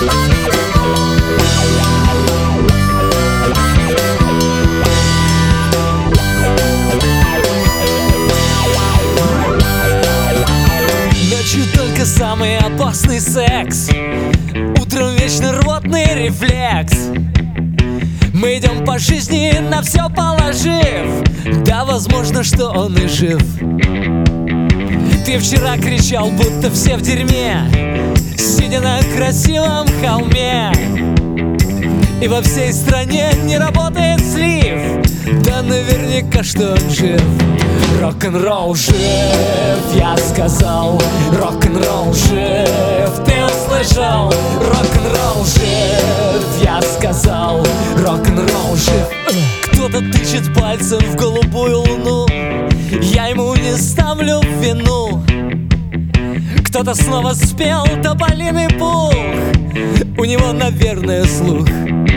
Ночью только самый опасный секс, утром вечно рвотный рефлекс. Мы идем по жизни, на все положив, да, возможно, что он и жив. Ты вчера кричал, будто все в дерьме, сидя на красивом холме. И во всей стране не работает слив, да наверняка, что он жив. Рок-н-ролл жив, я сказал. Рок-н-ролл жив, ты услышал? Рок-н-ролл жив, я сказал. Рок-н-ролл жив. Кто-то тычет пальцем в голубую луну, я ему не ставлю в вину. Кто-то снова спел тополиный пух, у него, наверное, слух.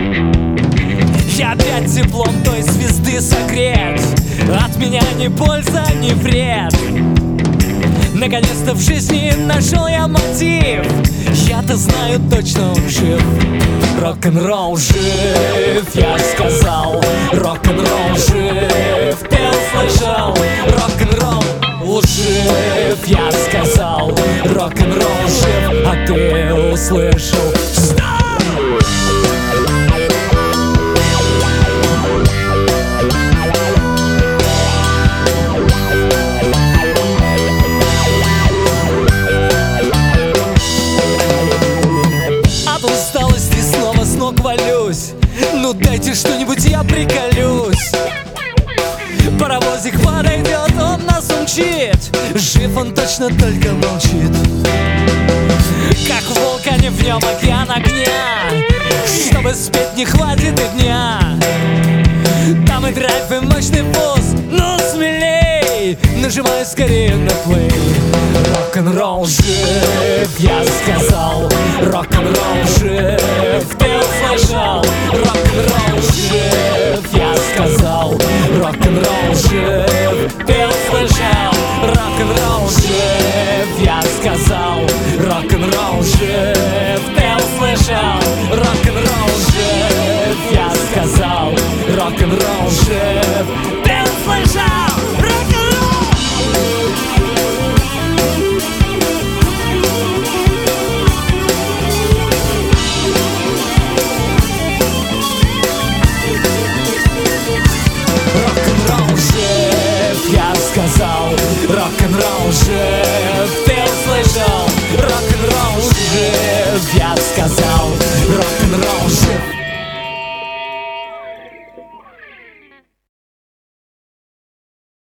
Я опять теплом той звезды согрет, от меня ни польза, ни вред. Наконец-то в жизни нашел я мотив, я-то знаю, точно он жив. Рок-н-ролл жив, я сказал. Рок-н-ролл жив, ты услышал? Рок-н-ролл жив, я сказал. Рок-н-ролл жив, а ты услышал? Валюсь, ну дайте что-нибудь, я приколюсь. Паровозик подойдет, он нас умчит, жив он точно, только молчит. Как в вулкане, в нем океан огня, чтобы спеть не хватит и дня. Там и драйв, и мощный пульс, ну смелей, нажимай скорее на плей. Рок-н-ролл жив, я сказал. Рок-н-ролл жив, ты услышал? Рок-н-ролл жив, я сказал. Рок-н-ролл жив, ты услышал? Рок-н-ролл жив, я сказал. Рок-н-ролл жив, ты услышал? Рок-н-ролл жив, я сказал. Рок-н-ролл жив, ты услышал? Рок-н-ролл жив, ты услышал? Рок-н-ролл жив, я сказал.